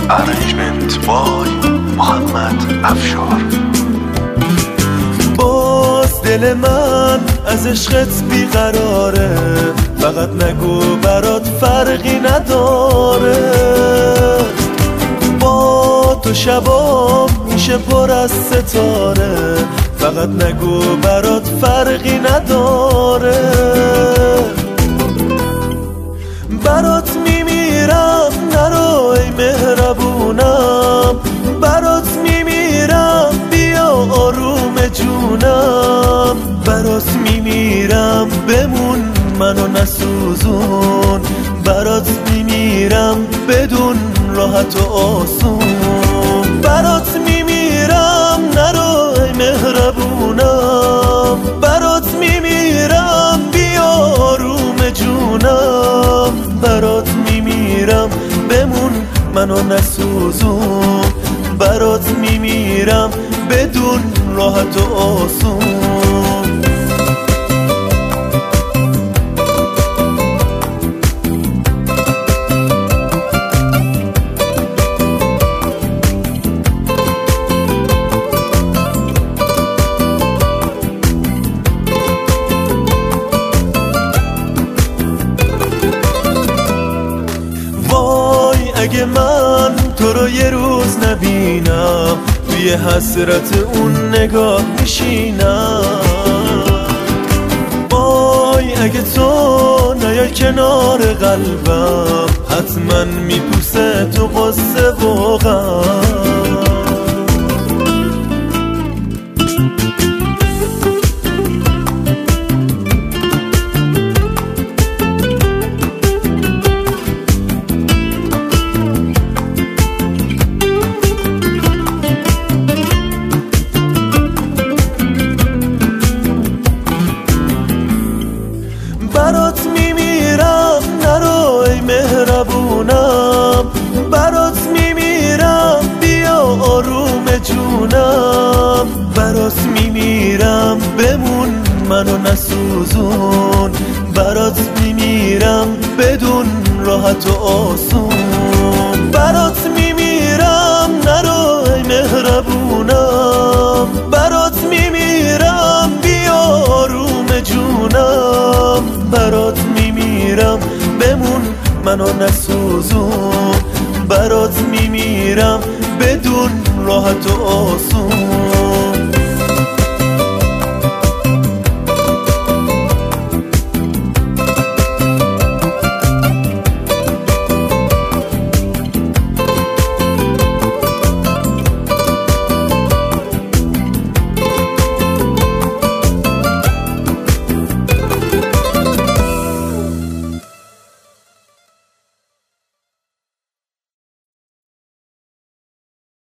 Arrangement by محمد افشار. باز دل من از عشقت بیقراره، فقط نگو برات فرقی نداره. با تو شبام میشه پر از ستاره، فقط نگو برات فرقی نداره. برات میمیرم نرو ای مهربونم، برات میمیرم بیا آروم جونم. برات میمیرم بمون منو نسوزون، برات میمیرم بدون راحت و آسون. برات میمیرم نرو ای مهربونم، برات میمیرم بیا آروم جونم. برات میمیرم بمون منو نسوزون، برات میمیرم بدون راحت و آسون. اگه من تو رو یه روز نبینم، توی حسرت اون نگاه میشینم. وای اگه تو نیای کنار قلبم، حتما میپوسه تو قصه و غم. برات میمیرم نرو ای مهربونم، برات میمیرم بیا آروم جونم. برات میمیرم بمون منو نسوزون، برات میمیرم بدون راحت و آسون. برات میمیرم نرو ای مهربونم، برات میمیرم بیا آروم جونم. برات میمیرم بمون منو نسوزون، برات میمیرم بدون راحت و آسون.